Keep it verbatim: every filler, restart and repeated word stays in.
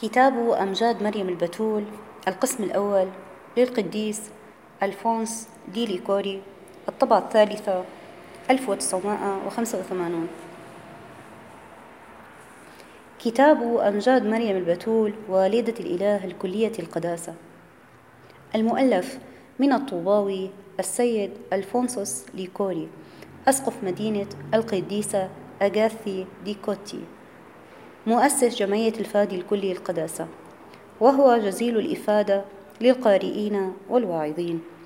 كتاب أمجاد مريم البتول، القسم الأول، للقديس ألفونس دي ليغوري، الطبعة الثالثة، ألف وتسعمائة وخمسة وثمانين. كتاب أمجاد مريم البتول، والدة الإله الكلية القداسة، المؤلف من الطوباوي السيد ألفونسوس ليغوري، أسقف مدينة القديسة أغاثي دي كوتي، مؤسس جمعية الفادي الكلي القداسة، وهو جزيل الإفادة للقارئين والواعظين.